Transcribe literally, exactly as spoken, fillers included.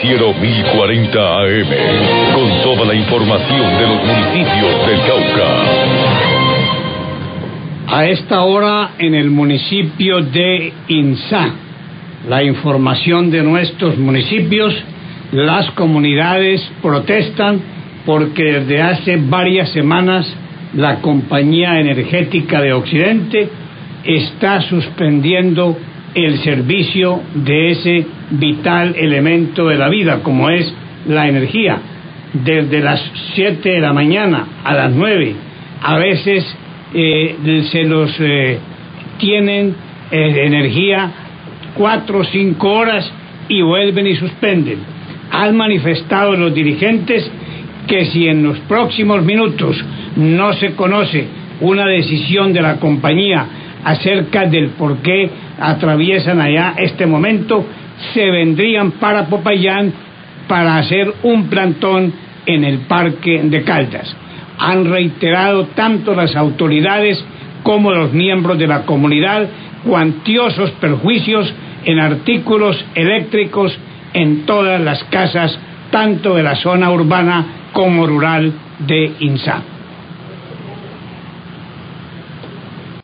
Noticiero mil cuarenta A M, con toda la información de los municipios del Cauca. A esta hora en el municipio de Inzá, la información de nuestros municipios, las comunidades protestan porque desde hace varias semanas la Compañía Energética de Occidente está suspendiendo el servicio de ese vital elemento de la vida, como es la energía, desde las siete de la mañana a las nueve. A veces eh, se los eh, tienen eh, energía cuatro o cinco horas y vuelven y suspenden. Han manifestado los dirigentes que si en los próximos minutos no se conoce una decisión de la compañía acerca del por qué atraviesan allá este momento, se vendrían para Popayán para hacer un plantón en el Parque de Caldas. Han reiterado tanto las autoridades como los miembros de la comunidad cuantiosos perjuicios en artículos eléctricos en todas las casas, tanto de la zona urbana como rural de Inzá.